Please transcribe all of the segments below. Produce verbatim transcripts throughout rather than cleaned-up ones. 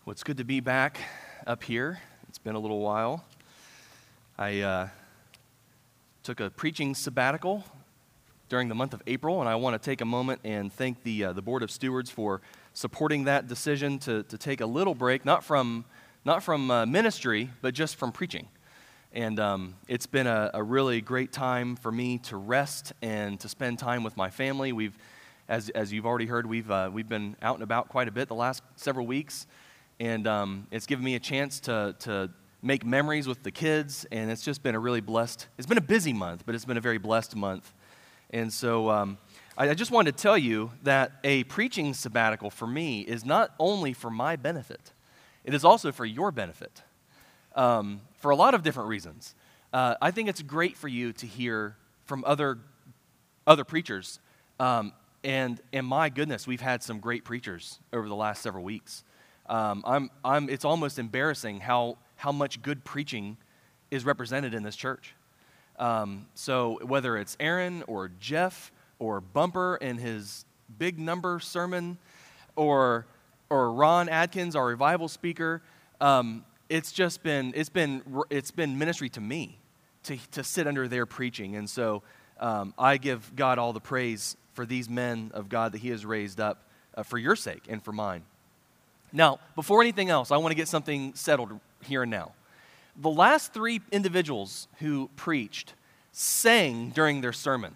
Well, it's good to be back up here. It's been a little while. I uh, took a preaching sabbatical during the month of April, and I want to take a moment and thank the uh, the Board of Stewards for supporting that decision to to take a little break, not from not from uh, ministry, but just from preaching. And um, it's been a, a really great time for me to rest and to spend time with my family. We've, as as you've already heard, we've uh, we've been out and about quite a bit the last several weeks. And um, it's given me a chance to to make memories with the kids, and it's just been a really blessed, it's been a busy month, but it's been a very blessed month. And so um, I, I just wanted to tell you that a preaching sabbatical for me is not only for my benefit, it is also for your benefit, um, for a lot of different reasons. Uh, I think it's great for you to hear from other other preachers, um, and, and my goodness, we've had some great preachers over the last several weeks. Um, I'm, I'm, it's almost embarrassing how, how much good preaching is represented in this church. Um, so whether it's Aaron or Jeff or Bumper in his big number sermon, or or Ron Adkins, our revival speaker, um, it's just been it's been it's been ministry to me to to sit under their preaching, and so um, I give God all the praise for these men of God that He has raised up uh, for your sake and for mine. Now, before anything else, I want to get something settled here and now. The last three individuals who preached sang during their sermon.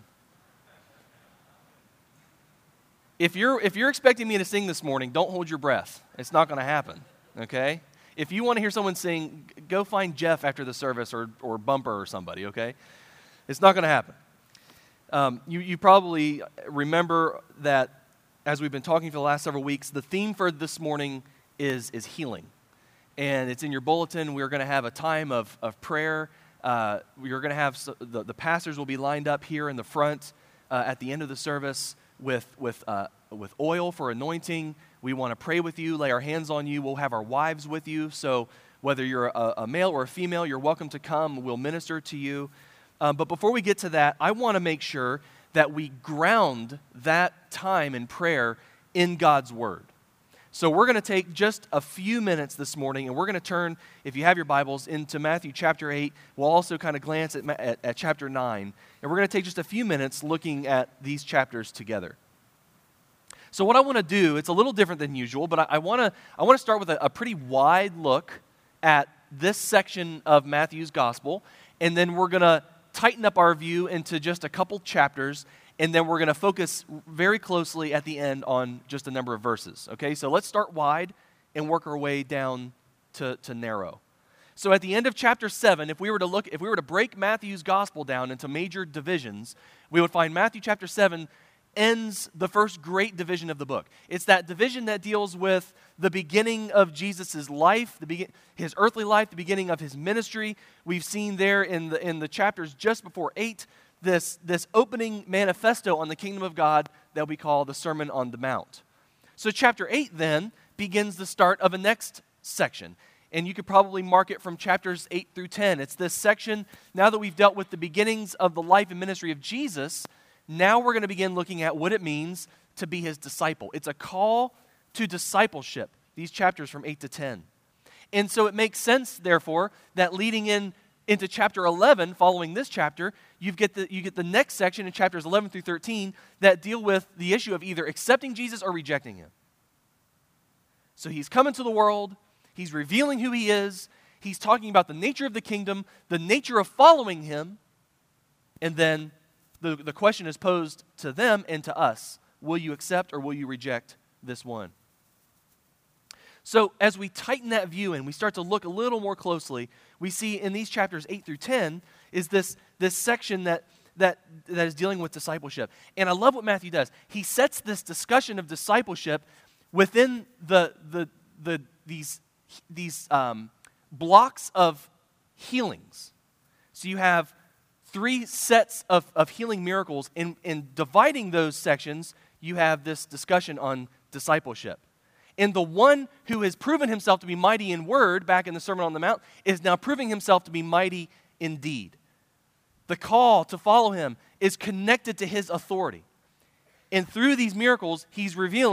If you're if you're expecting me to sing this morning, don't hold your breath. It's not going to happen, okay? If you want to hear someone sing, go find Jeff after the service or, or Bumper or somebody, okay? It's not going to happen. Um, you, you probably remember that as we've been talking for the last several weeks, the theme for this morning is, is healing. And it's in your bulletin. We're going to have a time of, of prayer. Uh, we're going to have, so, the, the pastors will be lined up here in the front uh, at the end of the service with, with, uh, with oil for anointing. We want to pray with you, lay our hands on you. We'll have our wives with you. So whether you're a, a male or a female, you're welcome to come. We'll minister to you. Um, but before we get to that, I want to make sure that we ground that time in prayer in God's Word. So we're going to take just a few minutes this morning, and we're going to turn, if you have your Bibles, into Matthew chapter eight. We'll also kind of glance at, at, at chapter nine, and we're going to take just a few minutes looking at these chapters together. So what I want to do, it's a little different than usual, but I, I want to I want to start with a, a pretty wide look at this section of Matthew's Gospel, and then we're going to tighten up our view into just a couple chapters, and then we're going to focus very closely at the end on just a number of verses. Okay, so let's start wide and work our way down to, to narrow. So at the end of chapter seven, if we were to look, if we were to break Matthew's gospel down into major divisions, we would find Matthew chapter seven ends the first great division of the book. It's that division that deals with the beginning of Jesus' life, the begin- his earthly life, the beginning of his ministry. We've seen there in the in the chapters just before eight, this, this opening manifesto on the kingdom of God that we call the Sermon on the Mount. So chapter eight then begins the start of a next section. And you could probably mark it from chapters eight through ten. It's this section, now that we've dealt with the beginnings of the life and ministry of Jesus, now we're going to begin looking at what it means to be his disciple. It's a call to discipleship, these chapters from eight to ten. And so it makes sense, therefore, that leading in into chapter eleven, following this chapter, you get the you get the next section in chapters eleven through thirteen that deal with the issue of either accepting Jesus or rejecting him. So he's come into the world, he's revealing who he is, he's talking about the nature of the kingdom, the nature of following him, and then The, the question is posed to them and to us. Will you accept or will you reject this one? So as we tighten that view and we start to look a little more closely, we see in these chapters eight through ten is this, this section that, that, that is dealing with discipleship. And I love what Matthew does. He sets this discussion of discipleship within the, the, the, these, these um, blocks of healings. So you have three sets of, of healing miracles. In, in dividing those sections, you have this discussion on discipleship. And the one who has proven himself to be mighty in word, back in the Sermon on the Mount, is now proving himself to be mighty in deed. The call to follow him is connected to his authority. And through these miracles, he's revealing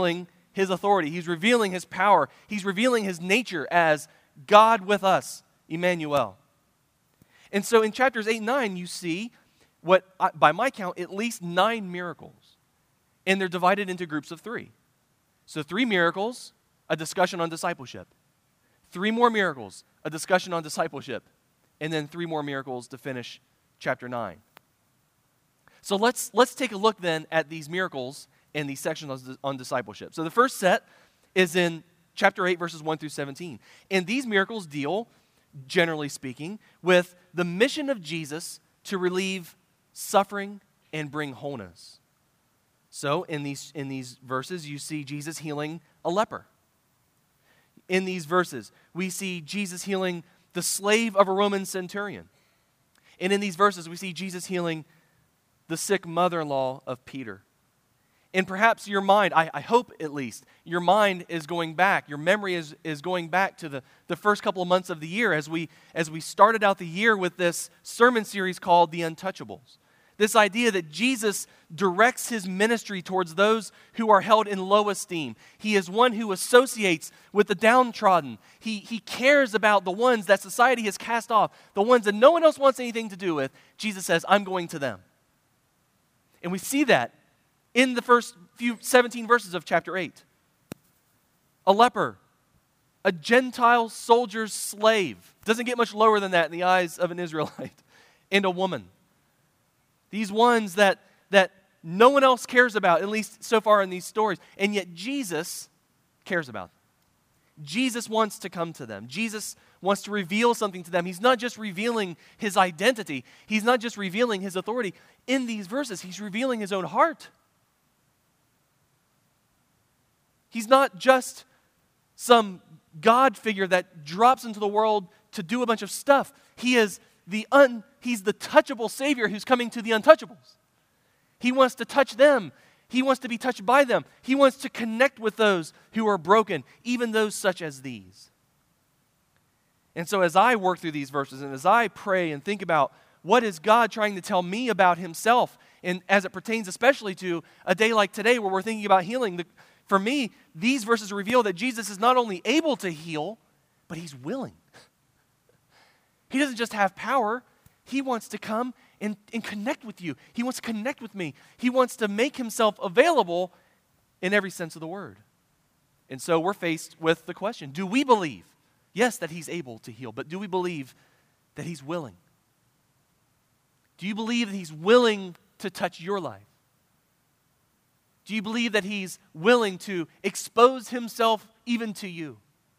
his authority. He's revealing his power. He's revealing his nature as God with us, Emmanuel. And so in chapters eight and nine, you see what, by my count, at least nine miracles. And they're divided into groups of three. So three miracles, a discussion on discipleship. Three more miracles, a discussion on discipleship. And then three more miracles to finish chapter nine. So let's, let's take a look then at these miracles and these sections on, on discipleship. So the first set is in chapter eight, verses one through seventeen. And these miracles deal, generally speaking, with the mission of Jesus to relieve suffering and bring wholeness. So in these, in these verses, you see Jesus healing a leper. In these verses, we see Jesus healing the slave of a Roman centurion. And in these verses, we see Jesus healing the sick mother-in-law of Peter. And perhaps your mind, I, I hope at least, your mind is going back, your memory is, is going back to the, the first couple of months of the year as we, as we started out the year with this sermon series called The Untouchables. This idea that Jesus directs his ministry towards those who are held in low esteem. He is one who associates with the downtrodden. He, he cares about the ones that society has cast off, the ones that no one else wants anything to do with. Jesus says, I'm going to them. And we see that in the first few seventeen verses of chapter eight. A leper, a Gentile soldier's slave. Doesn't get much lower than that in the eyes of an Israelite. And a woman. These ones that, that no one else cares about, at least so far in these stories. And yet Jesus cares about them. Jesus wants to come to them. Jesus wants to reveal something to them. He's not just revealing his identity. He's not just revealing his authority. In these verses, he's revealing his own heart. He's not just some God figure that drops into the world to do a bunch of stuff. He is the un, he's the touchable Savior who's coming to the untouchables. He wants to touch them. He wants to be touched by them. He wants to connect with those who are broken, even those such as these. And so as I work through these verses and as I pray and think about what is God trying to tell me about himself, and as it pertains especially to a day like today where we're thinking about healing, the, for me, these verses reveal that Jesus is not only able to heal, but he's willing. He doesn't just have power. He wants to come and, and connect with you. He wants to connect with me. He wants to make himself available in every sense of the word. And so we're faced with the question, do we believe, yes, that he's able to heal, but do we believe that he's willing? Do you believe that he's willing to touch your life? Do you believe that he's willing to expose himself even to you?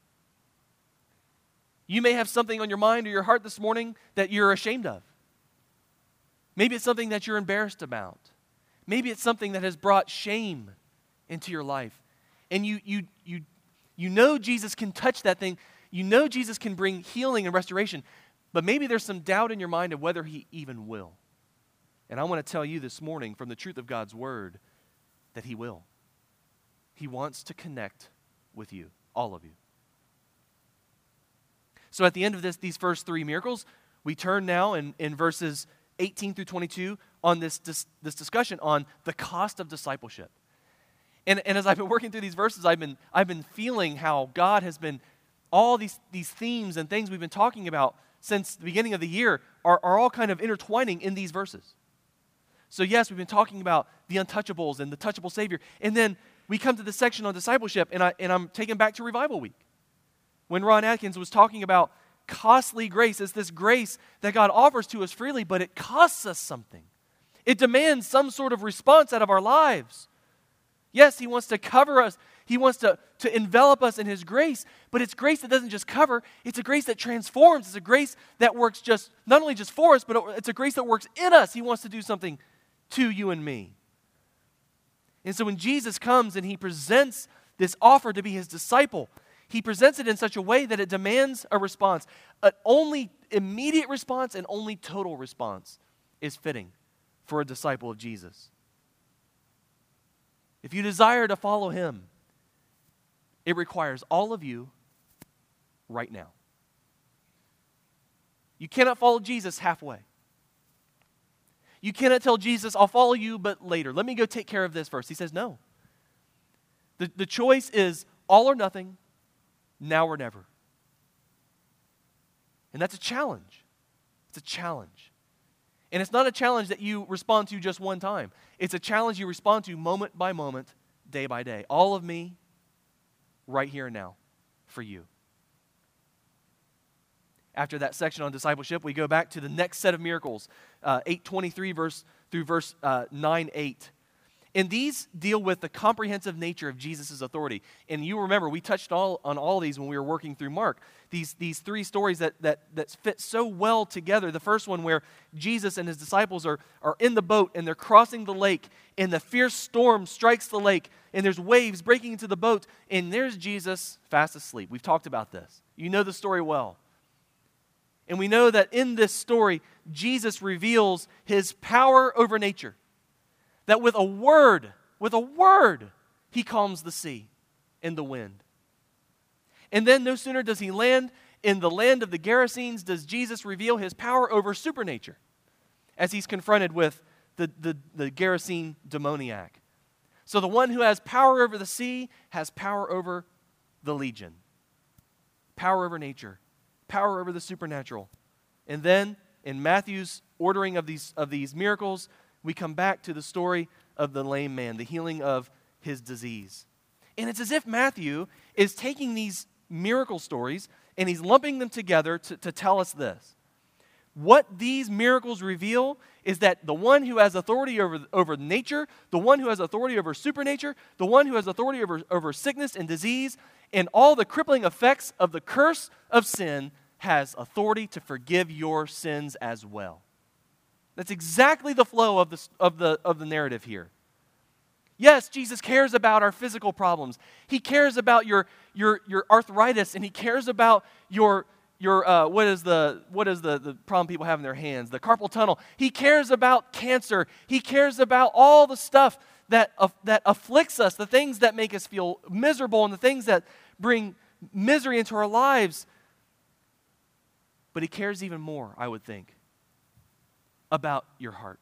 You may have something on your mind or your heart this morning that you're ashamed of. Maybe it's something that you're embarrassed about. Maybe it's something that has brought shame into your life. And you, you, you, you know Jesus can touch that thing. You know Jesus can bring healing and restoration. But maybe there's some doubt in your mind of whether he even will. And I want to tell you this morning from the truth of God's word that he will. He wants to connect with you, all of you. So at the end of this, these first three miracles, we turn now in, in verses eighteen through twenty-two on this, this, this discussion on the cost of discipleship. And, and as I've been working through these verses, I've been, I've been feeling how God has been, all these, these themes and things we've been talking about since the beginning of the year are, are all kind of intertwining in these verses. So yes, we've been talking about the untouchables and the touchable Savior. And then we come to this section on discipleship, and, I, and I'm taken back to Revival Week. When Ron Atkins was talking about costly grace, it's this grace that God offers to us freely, but it costs us something. It demands some sort of response out of our lives. Yes, he wants to cover us. He wants to, to envelop us in his grace, but it's grace that doesn't just cover. It's a grace that transforms. It's a grace that works just, not only just for us, but it's a grace that works in us. He wants to do something to you and me. And so when Jesus comes and he presents this offer to be his disciple, he presents it in such a way that it demands a response. An only immediate response and only total response is fitting for a disciple of Jesus. If you desire to follow him, it requires all of you right now. You cannot follow Jesus halfway. You cannot tell Jesus, I'll follow you, but later. Let me go take care of this first. He says, no. The, the choice is all or nothing, now or never. And that's a challenge. It's a challenge. And it's not a challenge that you respond to just one time. It's a challenge you respond to moment by moment, day by day. All of me, right here and now, for you. After that section on discipleship, we go back to the next set of miracles, uh, eight twenty-three verse through verse uh, nine eight. And these deal with the comprehensive nature of Jesus' authority. And you remember, we touched all on all these when we were working through Mark. These, these three stories that, that, that fit so well together. The first one where Jesus and his disciples are, are in the boat and they're crossing the lake, and the fierce storm strikes the lake, and there's waves breaking into the boat, and there's Jesus fast asleep. We've talked about this. You know the story well. And we know that in this story, Jesus reveals his power over nature. That with a word, with a word, he calms the sea and the wind. And then no sooner does he land in the land of the Gerasenes, does Jesus reveal his power over supernature as he's confronted with the, the, the Gerasene demoniac. So the one who has power over the sea has power over the legion. Power over nature. Power over the supernatural. And then in Matthew's ordering of these, of these miracles, we come back to the story of the lame man, the healing of his disease. And it's as if Matthew is taking these miracle stories and he's lumping them together to, to tell us this. What these miracles reveal is that the one who has authority over, over nature, the one who has authority over supernature, the one who has authority over, over sickness and disease, and all the crippling effects of the curse of sin, has authority to forgive your sins as well. That's exactly the flow of the, of the, of the narrative here. Yes, Jesus cares about our physical problems. He cares about your, your, your arthritis, and he cares about your, your uh, what is, the, what is the, the problem people have in their hands, the carpal tunnel. He cares about cancer. He cares about all the stuff that, uh, that afflicts us, the things that make us feel miserable and the things that bring misery into our lives. But he cares even more, I would think, about your heart.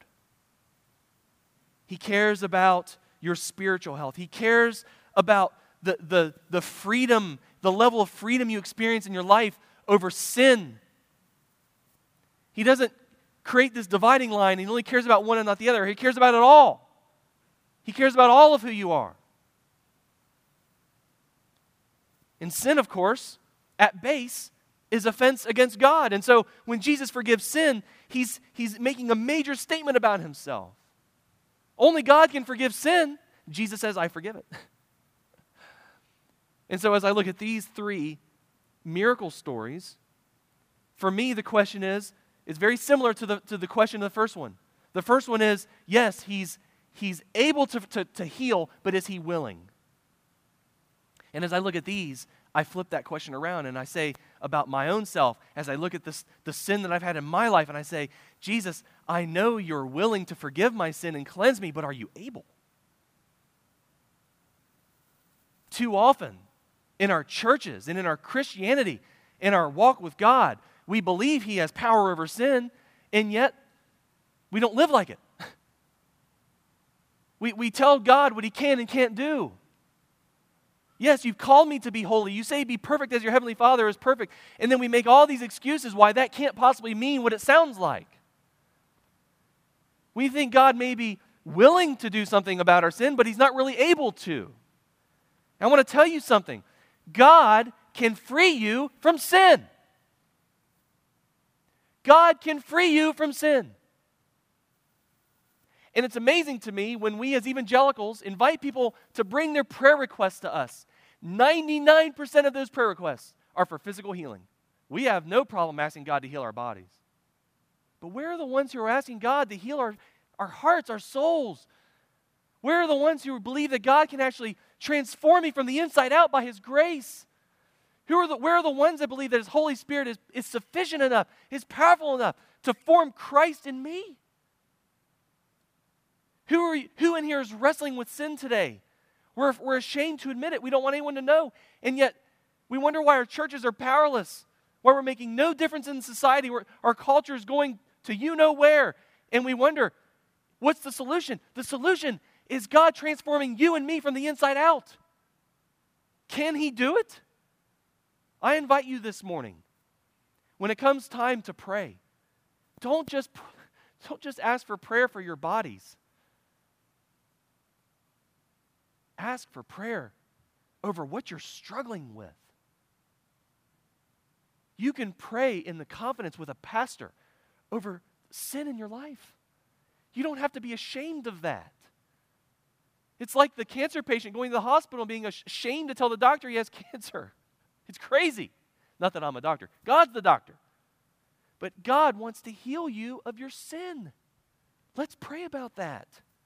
He cares about your spiritual health. He cares about the, the, the freedom, the level of freedom you experience in your life over sin. He doesn't create this dividing line. He only cares about one and not the other. He cares about it all. He cares about all of who you are. And sin, of course, at base, is offense against God. And so when Jesus forgives sin, he's, he's making a major statement about himself. Only God can forgive sin. Jesus says, I forgive it. And so as I look at these three miracle stories, for me the question is, it's very similar to the, to the question of the first one. The first one is, yes, he's, he's able to, to, to heal, but is he willing? And as I look at these, I flip that question around and I say about my own self, as I look at this, the sin that I've had in my life, and I say, Jesus, I know you're willing to forgive my sin and cleanse me, but are you able? Too often in our churches and in our Christianity, in our walk with God, we believe he has power over sin, and yet we don't live like it. We, we tell God what he can and can't do. Yes, you've called me to be holy. You say be perfect as your heavenly Father is perfect. And then we make all these excuses why that can't possibly mean what it sounds like. We think God may be willing to do something about our sin, but he's not really able to. I want to tell you something. God can free you from sin. God can free you from sin. And it's amazing to me when we as evangelicals invite people to bring their prayer requests to us. ninety-nine percent of those prayer requests are for physical healing. We have no problem asking God to heal our bodies. But where are the ones who are asking God to heal our, our hearts, our souls? Where are the ones who believe that God can actually transform me from the inside out by his grace? Who are the, where are the ones that believe that his Holy Spirit is, is sufficient enough, is powerful enough to form Christ in me? Who, are, who in here is wrestling with sin today? We're, we're ashamed to admit it. We don't want anyone to know. And yet, we wonder why our churches are powerless, why we're making no difference in society, where our culture is going to you know where. And we wonder, what's the solution? The solution is God transforming you and me from the inside out. Can he do it? I invite you this morning, when it comes time to pray, don't just, don't just ask for prayer for your bodies. Ask for prayer over what you're struggling with. You can pray in the confidence with a pastor over sin in your life. You don't have to be ashamed of that. It's like the cancer patient going to the hospital and being ashamed to tell the doctor he has cancer. It's crazy. Not that I'm a doctor. God's the doctor. But God wants to heal you of your sin. Let's pray about that.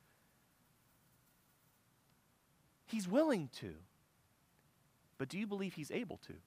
He's willing to. But do you believe he's able to?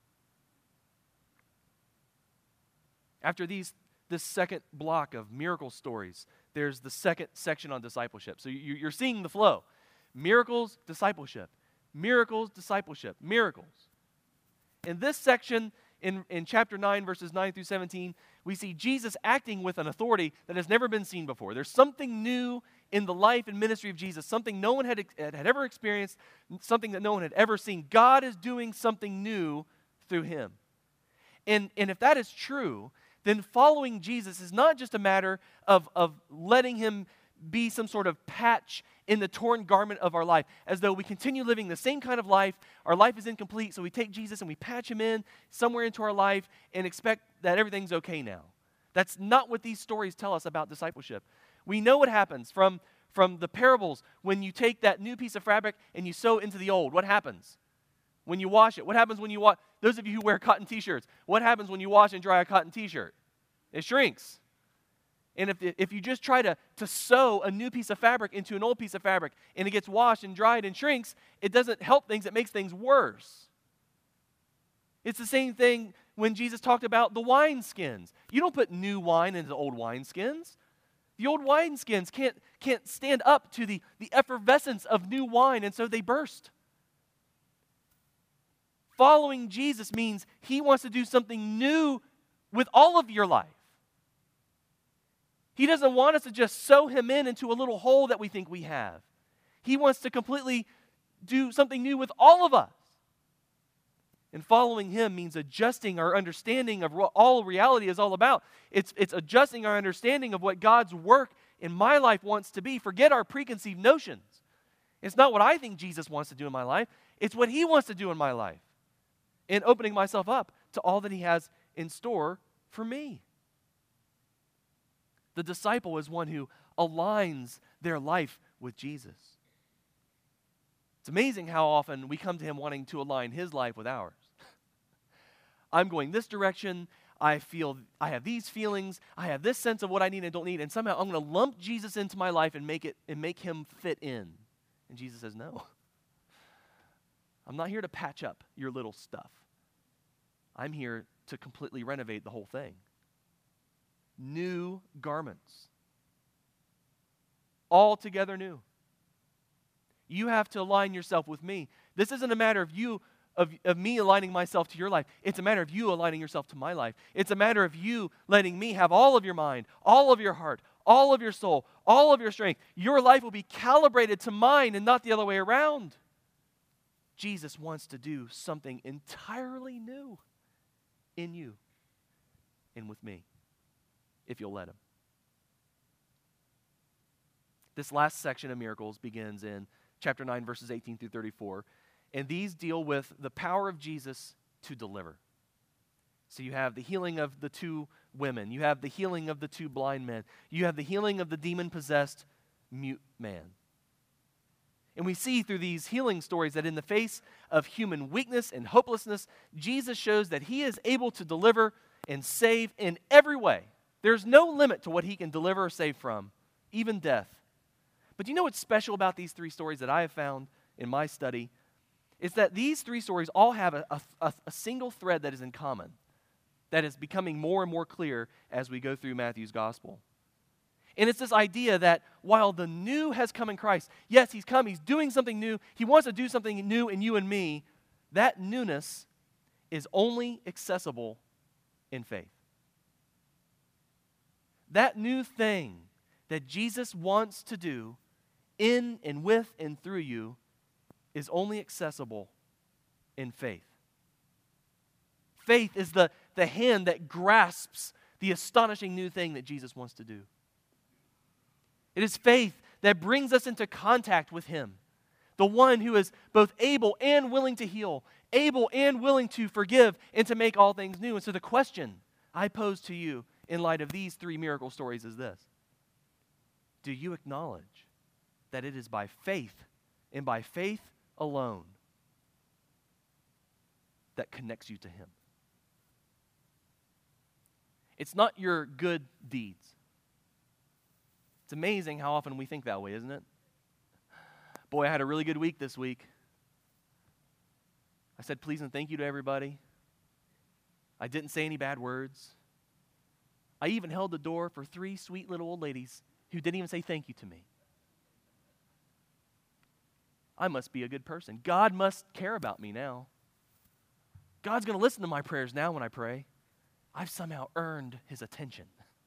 After these, this second block of miracle stories, there's the second section on discipleship. So you, you're seeing the flow. Miracles, discipleship. Miracles, discipleship. Miracles. In this section, in, in chapter nine, verses nine through seventeen, we see Jesus acting with an authority that has never been seen before. There's something new in the life and ministry of Jesus, something no one had, had, had ever experienced, something that no one had ever seen. God is doing something new through him. And, and if that is true, then following Jesus is not just a matter of, of letting him be some sort of patch in the torn garment of our life, as though we continue living the same kind of life. Our life is incomplete, so we take Jesus and we patch him in somewhere into our life and expect that everything's okay now. That's not what these stories tell us about discipleship. We know what happens from, from the parables. When you take that new piece of fabric and you sew into the old, what happens? When you wash it, what happens when you wash? Those of you who wear cotton t-shirts, what happens when you wash and dry a cotton t-shirt? It shrinks. And if, if you just try to, to sew a new piece of fabric into an old piece of fabric and it gets washed and dried and shrinks, it doesn't help things, it makes things worse. It's the same thing when Jesus talked about the wineskins. You don't put new wine into old wineskins. The old wineskins can't, can't stand up to the, the effervescence of new wine, and so they burst. Following Jesus means he wants to do something new with all of your life. He doesn't want us to just sew him in into a little hole that we think we have. He wants to completely do something new with all of us. And following him means adjusting our understanding of what all reality is all about. It's, it's adjusting our understanding of what God's work in my life wants to be. Forget our preconceived notions. It's not what I think Jesus wants to do in my life. It's what he wants to do in my life. And opening myself up to all that he has in store for me. The disciple is one who aligns their life with Jesus. It's amazing how often we come to him wanting to align his life with ours. I'm going this direction. I feel, I have these feelings. I have this sense of what I need and don't need. And somehow I'm going to lump Jesus into my life and make it and make him fit in. And Jesus says, no. I'm not here to patch up your little stuff. I'm here to completely renovate the whole thing. New garments. Altogether new. You have to align yourself with me. This isn't a matter of you, of, of me aligning myself to your life. It's a matter of you aligning yourself to my life. It's a matter of you letting me have all of your mind, all of your heart, all of your soul, all of your strength. Your life will be calibrated to mine and not the other way around. Jesus wants to do something entirely new in you and with me, if you'll let him. This last section of miracles begins in chapter nine, verses eighteen through thirty-four. And these deal with the power of Jesus to deliver. So you have the healing of the two women. You have the healing of the two blind men. You have the healing of the demon-possessed mute man. And we see through these healing stories that in the face of human weakness and hopelessness, Jesus shows that he is able to deliver and save in every way. There's no limit to what he can deliver or save from, even death. But do you know what's special about these three stories that I have found in my study? It's that these three stories all have a, a, a single thread that is in common, that is becoming more and more clear as we go through Matthew's gospel. And it's this idea that while the new has come in Christ, yes, he's come, he's doing something new, he wants to do something new in you and me, that newness is only accessible in faith. That new thing that Jesus wants to do in and with and through you is only accessible in faith. Faith is the, the hand that grasps the astonishing new thing that Jesus wants to do. It is faith that brings us into contact with Him, the one who is both able and willing to heal, able and willing to forgive, and to make all things new. And so the question I pose to you in light of these three miracle stories is this: do you acknowledge that it is by faith and by faith alone that connects you to Him? It's not your good deeds. It's amazing how often we think that way, isn't it? Boy, I had a really good week this week. I said please and thank you to everybody. I didn't say any bad words. I even held the door for three sweet little old ladies who didn't even say thank you to me. I must be a good person. God must care about me now. God's going to listen to my prayers now when I pray. I've somehow earned His attention.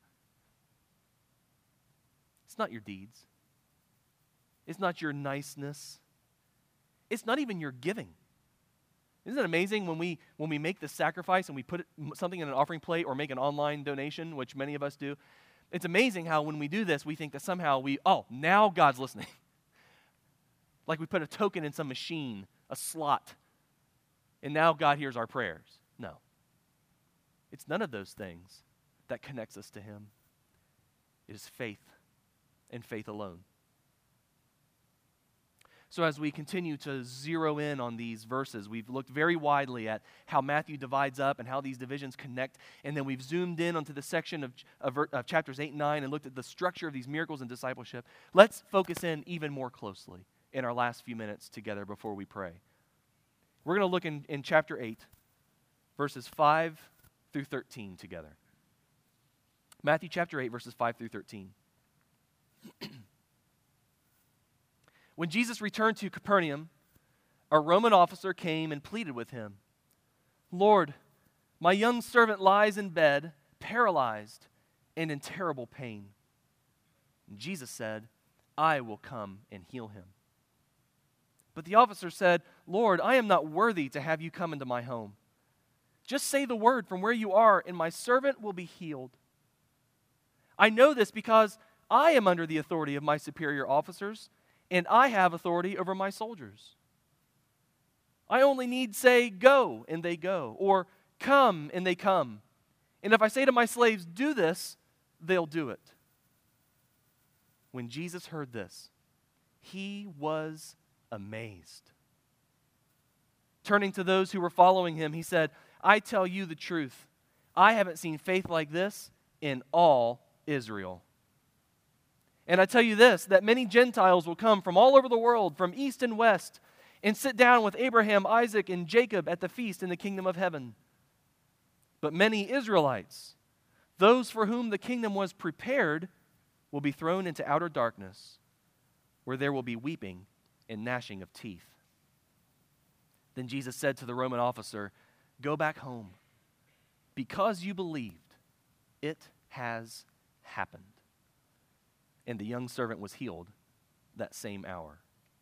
It's not your deeds. It's not your niceness. It's not even your giving. Isn't it amazing when we when we make the sacrifice and we put it, something in an offering plate or make an online donation, which many of us do? It's amazing how when we do this, we think that somehow we, oh, now God's listening. Like we put a token in some machine, a slot, and now God hears our prayers. No. It's none of those things that connects us to Him. It is faith and faith alone. So as we continue to zero in on these verses, we've looked very widely at how Matthew divides up and how these divisions connect, and then we've zoomed in onto the section of, of, of chapters eight and nine and looked at the structure of these miracles and discipleship. Let's focus in even more closely in our last few minutes together before we pray. We're going to look in, in chapter eight, verses five through thirteen together. Matthew chapter eight, verses five through thirteen. When Jesus returned to Capernaum, a Roman officer came and pleaded with him, "Lord, my young servant lies in bed, paralyzed and in terrible pain." And Jesus said, "I will come and heal him." But the officer said, "Lord, I am not worthy to have you come into my home. Just say the word from where you are, and my servant will be healed. I know this because I am under the authority of my superior officers, and I have authority over my soldiers. I only need say, 'Go,' and they go, or 'Come,' and they come. And if I say to my slaves, 'Do this,' they'll do it." When Jesus heard this, He was amazed. Turning to those who were following Him, He said, "I tell you the truth. I haven't seen faith like this in all Israel. And I tell you this, that many Gentiles will come from all over the world, from east and west, and sit down with Abraham, Isaac, and Jacob at the feast in the kingdom of heaven. But many Israelites, those for whom the kingdom was prepared, will be thrown into outer darkness, where there will be weeping and gnashing of teeth." Then Jesus said to the Roman officer, "Go back home. Because you believed, it has happened." And the young servant was healed that same hour.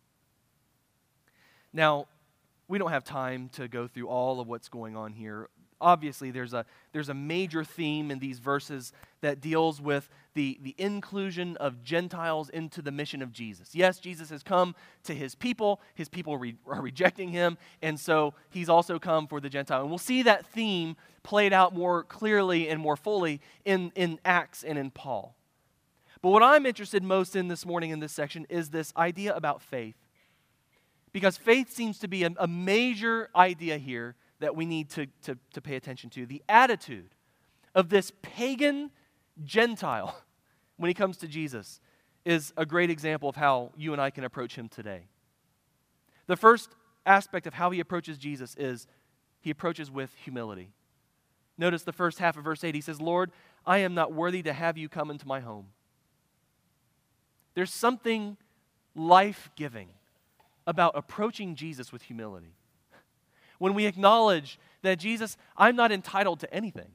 Now, we don't have time to go through all of what's going on here. Obviously, there's a, there's a major theme in these verses that deals with the, the inclusion of Gentiles into the mission of Jesus. Yes, Jesus has come to His people. His people re, are rejecting Him, and so He's also come for the Gentile. And we'll see that theme played out more clearly and more fully in, in Acts and in Paul. But what I'm interested most in this morning in this section is this idea about faith. Because faith seems to be a, a major idea here that we need to, to, to pay attention to. The attitude of this pagan Gentile when he comes to Jesus is a great example of how you and I can approach Him today. The first aspect of how He approaches Jesus is He approaches with humility. Notice the first half of verse eight. He says, "Lord, I am not worthy to have you come into my home." There's something life-giving about approaching Jesus with humility. When we acknowledge that, Jesus, I'm not entitled to anything.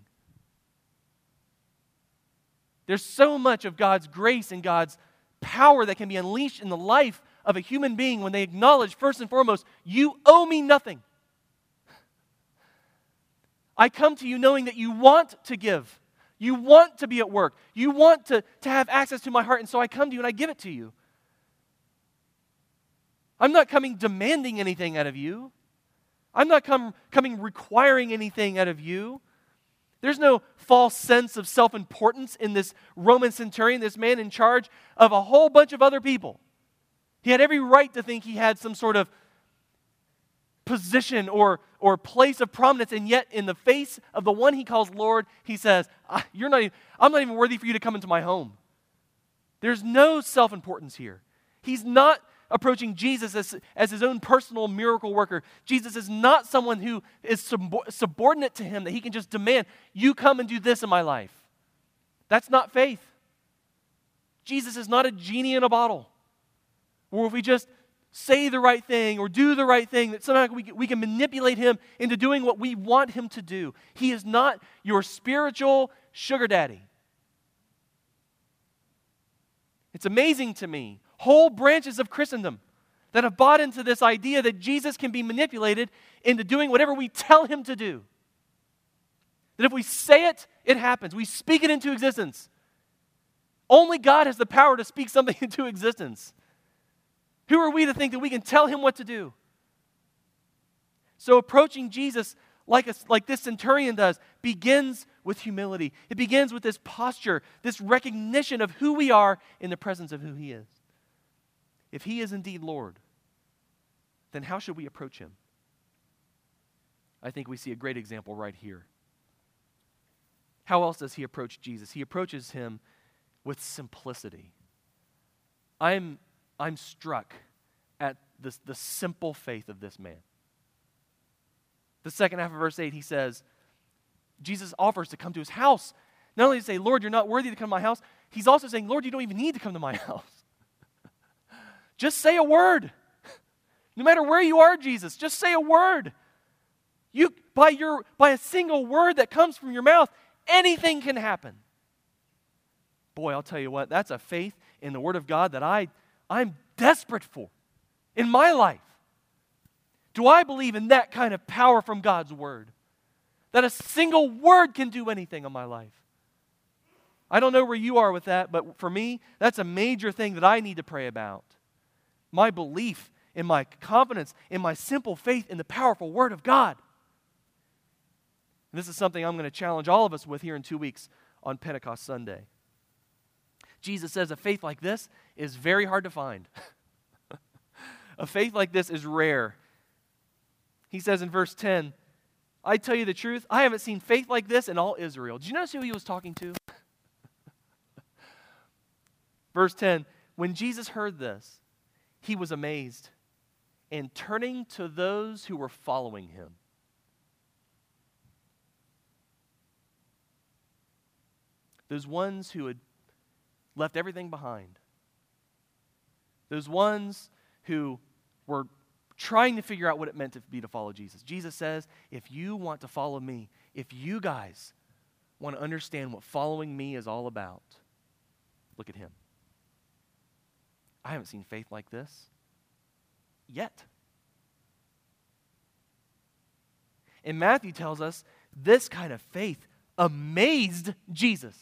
There's so much of God's grace and God's power that can be unleashed in the life of a human being when they acknowledge, first and foremost, you owe me nothing. I come to you knowing that you want to give. You want to be at work. You want to, to have access to my heart, and so I come to you and I give it to you. I'm not coming demanding anything out of you. I'm not come, coming requiring anything out of you. There's no false sense of self-importance in this Roman centurion, this man in charge of a whole bunch of other people. He had every right to think he had some sort of position or, or place of prominence, and yet in the face of the one he calls Lord, he says, You're not even, I'm not even worthy for you to come into my home. There's no self-importance here. He's not approaching Jesus as, as his own personal miracle worker. Jesus is not someone who is sub- subordinate to him, that he can just demand, you come and do this in my life. That's not faith. Jesus is not a genie in a bottle, where if we just say the right thing or do the right thing, that somehow we, we can manipulate him into doing what we want him to do. He is not your spiritual sugar daddy. It's amazing to me, whole branches of Christendom that have bought into this idea that Jesus can be manipulated into doing whatever we tell him to do. That if we say it, it happens. We speak it into existence. Only God has the power to speak something into existence. Who are we to think that we can tell him what to do? So approaching Jesus like, a, like this centurion does begins with humility. It begins with this posture, this recognition of who we are in the presence of who he is. If he is indeed Lord, then how should we approach him? I think we see a great example right here. How else does he approach Jesus? He approaches him with simplicity. I'm, I'm struck at this, the simple faith of this man. The second half of verse eight, he says, Jesus offers to come to his house. Not only to say, Lord, you're not worthy to come to my house, he's also saying, Lord, you don't even need to come to my house. Just say a word. No matter where you are, Jesus, just say a word. You, by your, by a single word that comes from your mouth, anything can happen. Boy, I'll tell you what, that's a faith in the Word of God that I, I'm desperate for in my life. Do I believe in that kind of power from God's Word? That a single word can do anything in my life? I don't know where you are with that, but for me, that's a major thing that I need to pray about. My belief in my confidence, in my simple faith in the powerful Word of God. And this is something I'm going to challenge all of us with here in two weeks on Pentecost Sunday. Jesus says a faith like this is very hard to find. A faith like this is rare. He says in verse ten, I tell you the truth, I haven't seen faith like this in all Israel. Did you notice who he was talking to? Verse ten, when Jesus heard this, he was amazed, and turning to those who were following him. Those ones who had left everything behind. Those ones who were trying to figure out what it meant to be to follow Jesus. Jesus says, if you want to follow me, if you guys want to understand what following me is all about, look at him. I haven't seen faith like this yet. And Matthew tells us this kind of faith amazed Jesus.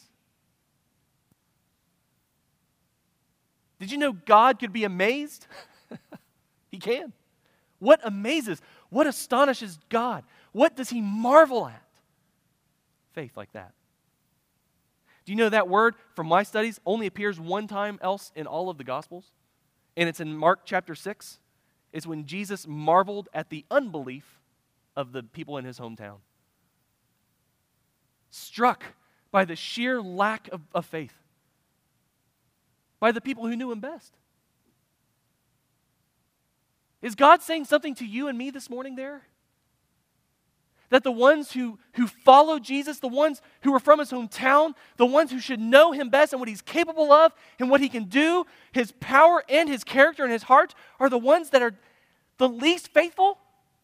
Did you know God could be amazed? He can. What amazes, what astonishes God? What does he marvel at? Faith like that. Do you know that word from my studies only appears one time else in all of the Gospels? And it's in Mark chapter six. It's when Jesus marveled at the unbelief of the people in his hometown. Struck by the sheer lack of, of faith. By the people who knew him best. Is God saying something to you and me this morning there? That the ones who, who follow Jesus, the ones who are from his hometown, the ones who should know him best and what he's capable of and what he can do, his power and his character and his heart, are the ones that are the least faithful?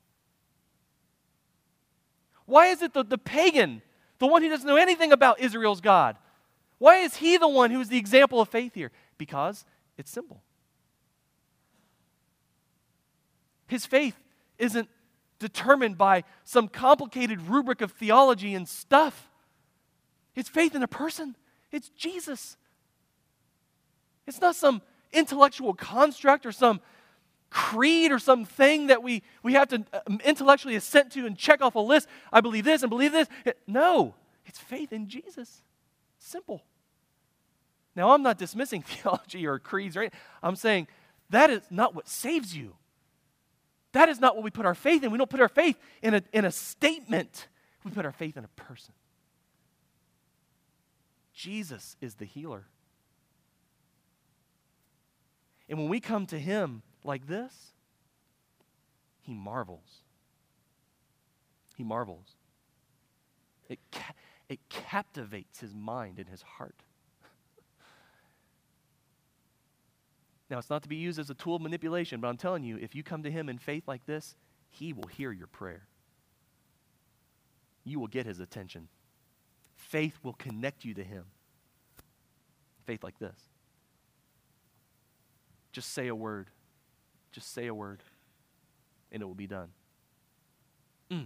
Why is it the, the pagan, the one who doesn't know anything about Israel's God? Why is he the one who is the example of faith here? Because it's simple. His faith isn't determined by some complicated rubric of theology and stuff. It's faith in a person. It's Jesus. It's not some intellectual construct or some creed or something that we, we have to intellectually assent to and check off a list. I believe this and believe this. No, it's faith in Jesus. Simple. Now, I'm not dismissing theology or creeds or anything. I'm saying that is not what saves you. That is not what we put our faith in. We don't put our faith in a, in a statement. We put our faith in a person. Jesus is the healer. And when we come to him like this, he marvels. He marvels. It, ca- it captivates his mind and his heart. Now, it's not to be used as a tool of manipulation, but I'm telling you, if you come to him in faith like this, he will hear your prayer. You will get his attention. Faith will connect you to him. Faith like this. Just say a word. Just say a word, and it will be done. Mm.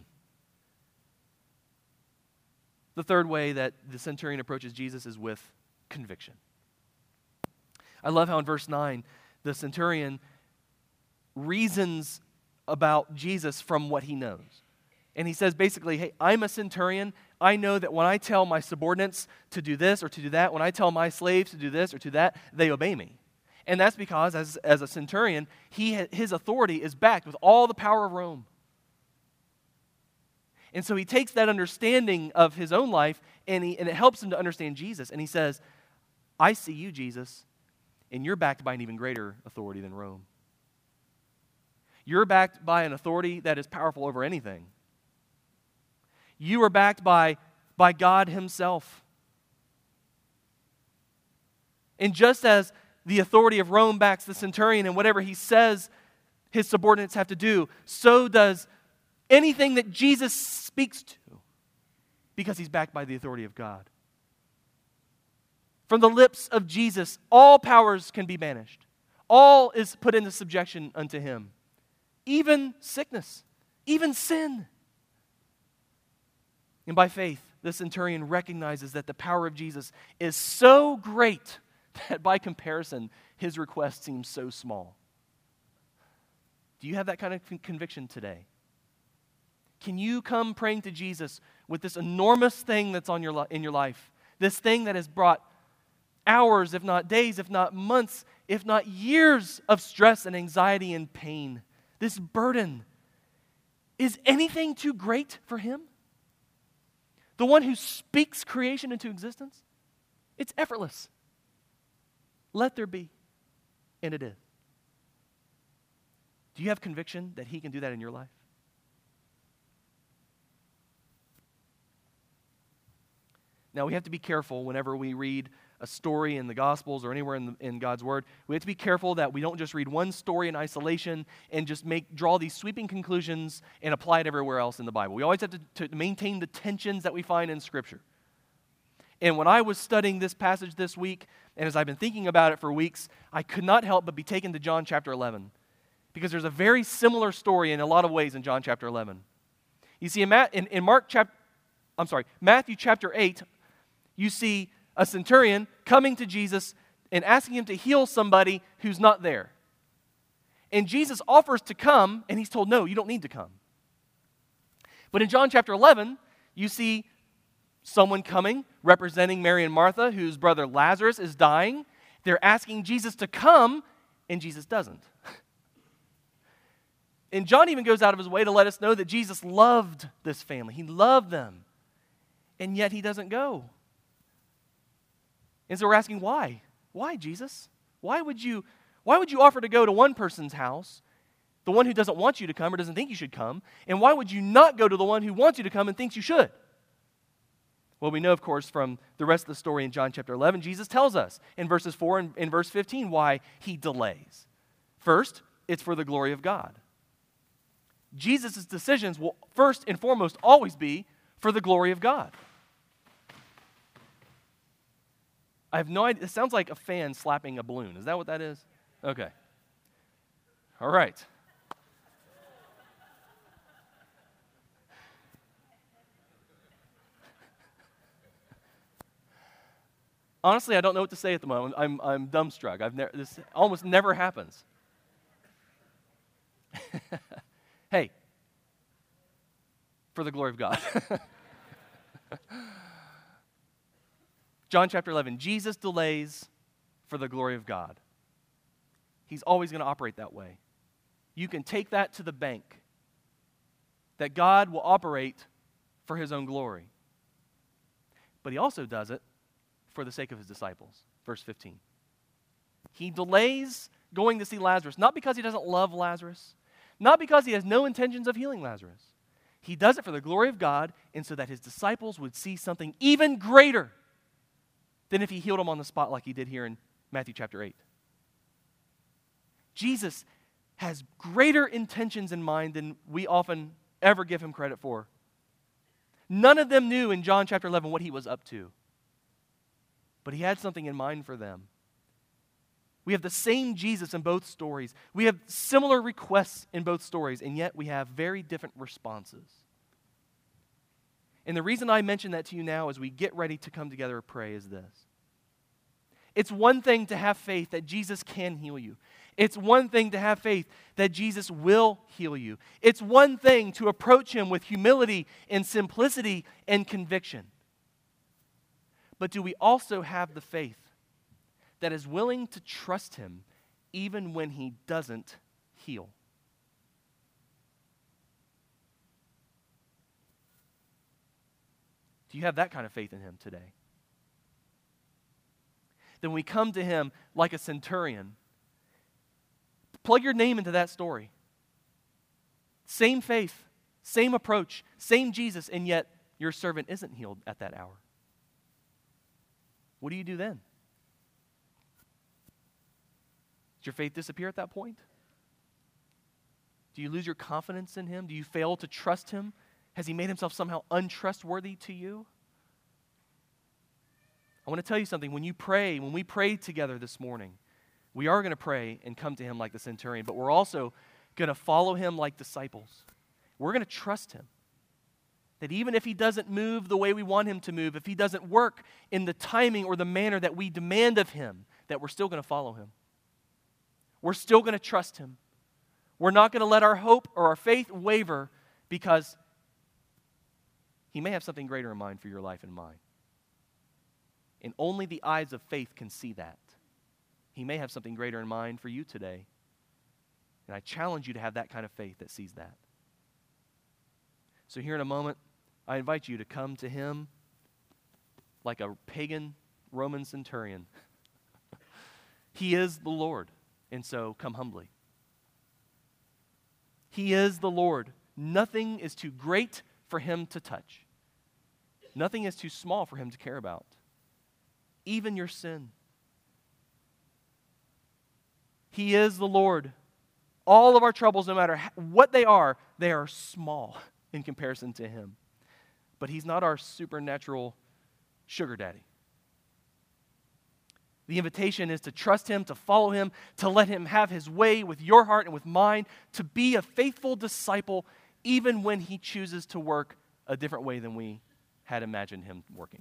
The third way that the centurion approaches Jesus is with conviction. I love how in verse nine, the centurion reasons about Jesus from what he knows. And he says basically, hey, I'm a centurion. I know that when I tell my subordinates to do this or to do that, when I tell my slaves to do this or to that, they obey me. And that's because as, as a centurion, he his authority is backed with all the power of Rome. And so he takes that understanding of his own life and, he, and it helps him to understand Jesus. And he says, I see you, Jesus, and you're backed by an even greater authority than Rome. You're backed by an authority that is powerful over anything. You are backed by, by God himself. And just as the authority of Rome backs the centurion and whatever he says his subordinates have to do, so does anything that Jesus speaks to, because he's backed by the authority of God. From the lips of Jesus, all powers can be banished. All is put into subjection unto him. Even sickness, even sin. And by faith, the centurion recognizes that the power of Jesus is so great that by comparison, his request seems so small. Do you have that kind of con- conviction today? Can you come praying to Jesus with this enormous thing that's on your li- in your life? This thing that has brought hours, if not days, if not months, if not years of stress and anxiety and pain. This burden. Is anything too great for him? The one who speaks creation into existence? It's effortless. Let there be. And it is. Do you have conviction that he can do that in your life? Now, we have to be careful whenever we read a story in the Gospels or anywhere in, the, in God's Word. We have to be careful that we don't just read one story in isolation and just make draw these sweeping conclusions and apply it everywhere else in the Bible. We always have to, to maintain the tensions that we find in Scripture. And when I was studying this passage this week, and as I've been thinking about it for weeks, I could not help but be taken to John chapter eleven. Because there's a very similar story in a lot of ways in John chapter eleven. You see, in, Ma- in, in Mark chapter, I'm sorry, Matthew chapter eight, you see a centurion coming to Jesus and asking him to heal somebody who's not there. And Jesus offers to come, and he's told, no, you don't need to come. But in John chapter eleven, you see someone coming, representing Mary and Martha, whose brother Lazarus is dying. They're asking Jesus to come, and Jesus doesn't. And John even goes out of his way to let us know that Jesus loved this family. He loved them. And yet he doesn't go. And so we're asking, why? Why, Jesus? Why would you, why would you offer to go to one person's house, the one who doesn't want you to come or doesn't think you should come, and why would you not go to the one who wants you to come and thinks you should? Well, we know, of course, from the rest of the story in John chapter eleven, Jesus tells us in verses four and in verse fifteen why he delays. First, it's for the glory of God. Jesus' decisions will first and foremost always be for the glory of God. I have no idea. It sounds like a fan slapping a balloon. Is that what that is? Okay. All right. Honestly, I don't know what to say at the moment. I'm, I'm dumbstruck. I've never, this almost never happens. Hey, for the glory of God. John chapter eleven, Jesus delays for the glory of God. He's always going to operate that way. You can take that to the bank, that God will operate for his own glory. But he also does it for the sake of his disciples. Verse fifteen. He delays going to see Lazarus, not because he doesn't love Lazarus, not because he has no intentions of healing Lazarus. He does it for the glory of God and so that his disciples would see something even greater than if he healed him on the spot like he did here in Matthew chapter eight. Jesus has greater intentions in mind than we often ever give him credit for. None of them knew in John chapter eleven what he was up to. But he had something in mind for them. We have the same Jesus in both stories. We have similar requests in both stories, and yet we have very different responses. And the reason I mention that to you now as we get ready to come together and pray is this. It's one thing to have faith that Jesus can heal you. It's one thing to have faith that Jesus will heal you. It's one thing to approach him with humility and simplicity and conviction. But do we also have the faith that is willing to trust him even when he doesn't heal? Do you have that kind of faith in him today? Then we come to him like a centurion. Plug your name into that story. Same faith, same approach, same Jesus, and yet your servant isn't healed at that hour. What do you do then? Does your faith disappear at that point? Do you lose your confidence in him? Do you fail to trust him? Has he made himself somehow untrustworthy to you? I want to tell you something. When you pray, when we pray together this morning, we are going to pray and come to him like the centurion, but we're also going to follow him like disciples. We're going to trust him. That even if he doesn't move the way we want him to move, if he doesn't work in the timing or the manner that we demand of him, that we're still going to follow him. We're still going to trust him. We're not going to let our hope or our faith waver because he may have something greater in mind for your life and mine. And only the eyes of faith can see that. He may have something greater in mind for you today. And I challenge you to have that kind of faith that sees that. So here in a moment, I invite you to come to him like a pagan Roman centurion. He is the Lord, and so come humbly. He is the Lord. Nothing is too great for him to touch. Nothing is too small for him to care about. Even your sin. He is the Lord. All of our troubles, no matter what they are, they are small in comparison to him. But he's not our supernatural sugar daddy. The invitation is to trust him, to follow him, to let him have his way with your heart and with mine, to be a faithful disciple even when he chooses to work a different way than we had imagined him working.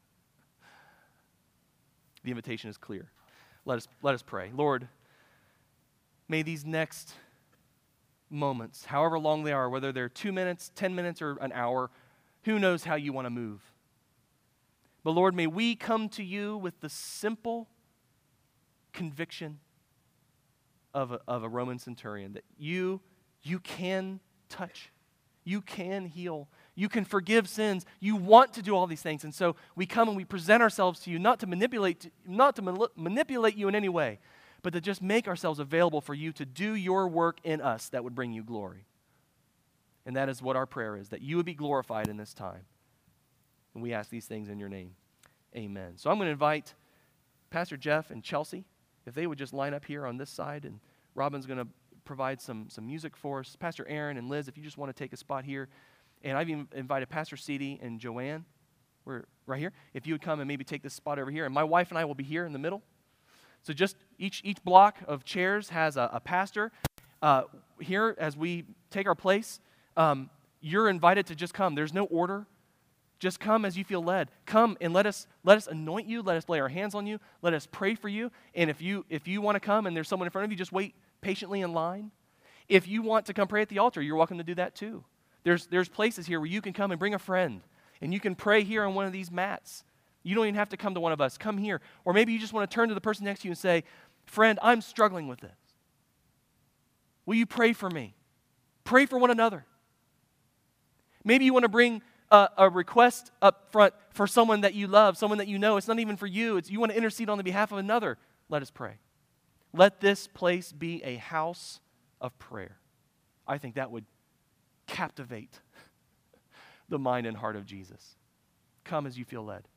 The invitation is clear. Let us, let us pray. Lord, may these next moments, however long they are, whether they're two minutes, ten minutes, or an hour, who knows how you want to move. But Lord, may we come to you with the simple conviction of a, of a Roman centurion that you, you can touch, you can heal, you can forgive sins, you want to do all these things. And so we come and we present ourselves to you, not to manipulate, not to ma- manipulate you in any way, but to just make ourselves available for you to do your work in us that would bring you glory. And that is what our prayer is, that you would be glorified in this time. And we ask these things in your name. Amen. So I'm going to invite Pastor Jeff and Chelsea, if they would just line up here on this side, and Robin's going to provide some, some music for us. Pastor Aaron and Liz, if you just want to take a spot here. And I've even invited Pastor Ceedy and Joanne, we're right here. If you would come and maybe take this spot over here. And my wife and I will be here in the middle. So just each each block of chairs has a, a pastor. Uh, here, as we take our place, um, you're invited to just come. There's no order. Just come as you feel led. Come and let us let us anoint you. Let us lay our hands on you. Let us pray for you. And if you if you want to come and there's someone in front of you, just wait patiently in line. If you want to come pray at the altar, you're welcome to do that too. There's there's places here where you can come and bring a friend, and you can pray here on one of these mats. You don't even have to come to one of us. Come here. Or maybe you just want to turn to the person next to you and say, friend, I'm struggling with this. Will you pray for me? Pray for one another. Maybe you want to bring a, a request up front for someone that you love, someone that you know. It's not even for you. It's you want to intercede on the behalf of another. Let us pray. Let this place be a house of prayer. I think that would captivate the mind and heart of Jesus. Come as you feel led.